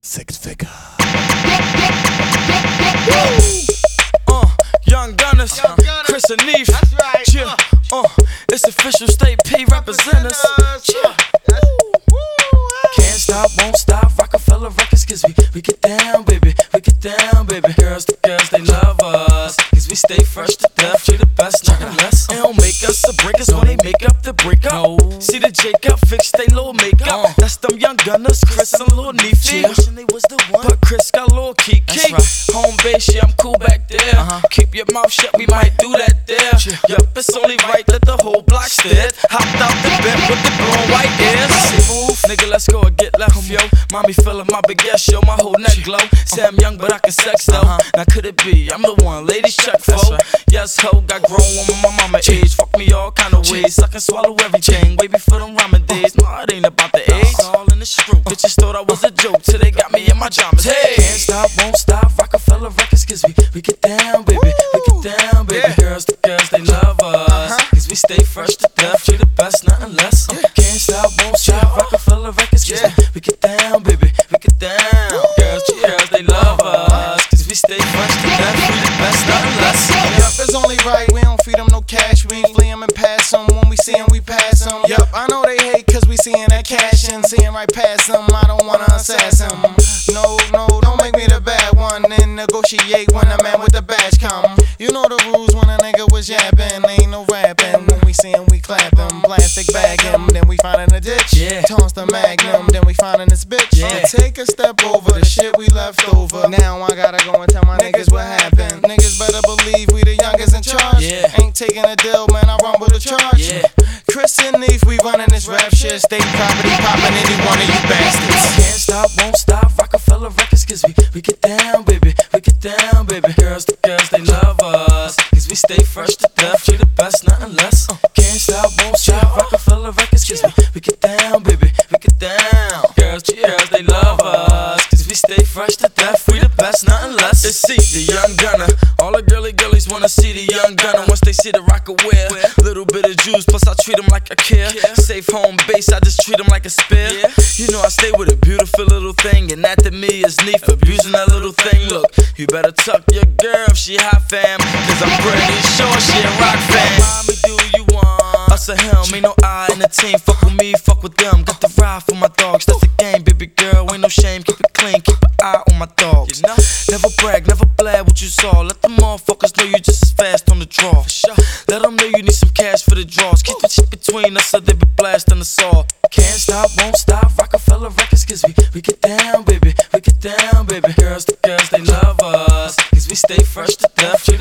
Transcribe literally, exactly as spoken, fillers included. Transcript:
Six figure. Uh, Young Gunners, Young Gunners. Chris and Neef. That's right. Yeah, uh, it's official State P representatives. Yeah. Can't stop, won't stop, Rockefeller Records, cause we, we get down, baby, we get down, baby. Girls to girls, they love us, cause we stay fresh to death, we the best, nothing less. They don't make us or break us when they make up the breakup. No. See the Jacob, fix they little makeup. Uh. That's them Young Gunners, Chris and Lil Neefy. Wishing they was the one, but Chris got Lil Kiki. That's right. Home base, yeah, I'm cool back there. Uh-huh. Keep your mouth shut, we might do that there. Yeah. Yup, it's only right that the whole block stared. Hopped out the bed with the blue and white ears. Move, nigga, let's go and get left, yo. Mommy feeling my big ass, yo, my whole neck glow. Say I'm young, but I can sex though. Uh-huh. Now could it be? I'm the one, ladies check for. Right. Yes, ho, got grown when my mama age. Fuck me all kind of ways, I can swallow everything. Way before them rhyming days. No, it ain't about the age. It's all in the street. Bitches thought I was a joke till they got me in my jammers. Hey, can't stop, won't stop, Rockefeller Records, cause we we get down, baby, we get down, baby. Yeah. Girls to girls, they love us, uh-huh. cause we stay fresh to death. We the best, nothing less. Uh, can't stop, won't stop, Rockefeller Records, cause yeah. we, we get down, baby, we get down. Woo. Girls to girls, they love us, cause we stay fresh to death. We the best, nothing less. Yup, it's only right, we don't feed them no cash. We flee them and pass them, when we see them, we pass them. Yup, I know they hate cause we seeing that cash and seeing right past them. I don't wanna assassin them. No, no, don't make me the bad one and negotiate when the man with the badge come. You know the rules when a nigga was yapping, ain't no rapping. When we see him, we clap him, plastic bag him, then we find in the ditch. Yeah. Toss the magnum, then we find in this bitch. Yeah. Take a step over the shit we left over. Now I gotta go and tell my niggas what happened. Niggas better believe we the youngest in charge. Yeah. Ain't taking a deal, man, I run with a charge. Yeah. Chris and Neef, we running this rap shit. State property popping any one of you bastards. Can't stop, won't stop, Rockefeller Records, cause we, we get down, baby, we get down, baby. Girls to girls, they love us, cause we stay fresh to death. We the best, nothing less. Uh, can't stop, won't stop, Rockefeller Records, cause we, we get down, baby, we get down. Girls to girls, they love us, cause we stay fresh to death. We the best, nothing less. Let's see the Young Gunner. All the girly girlies wanna see the Young Gunner. Once they see the rocker wear, little bit of juice, plus I treat them like a care. Safe home base, I just treat them like a spare. You know I stay with a beautiful little thing, and that to me is neat for abusing that little thing. Look, you better tuck your girl if she hot, fam, cause I'm pretty sure she a rock fan. Why me do you want? Us or him, ain't no I in the team. Fuck with me, fuck with them. Got the ride for my dogs, that's the game, baby girl. Ain't no shame, keep it clean, keep an eye on my dogs. You know? Never brag, never blab what you saw. Let the motherfuckers know you just as fast on the draw. Sure. Let them know you need some cash for the draws. Keep the shit between us so they be blasting us all. Can't stop, won't stop, Rockefeller Records, cause we, we get down, baby, we get down, baby. Girls to girls, they love us, cause we stay fresh to death.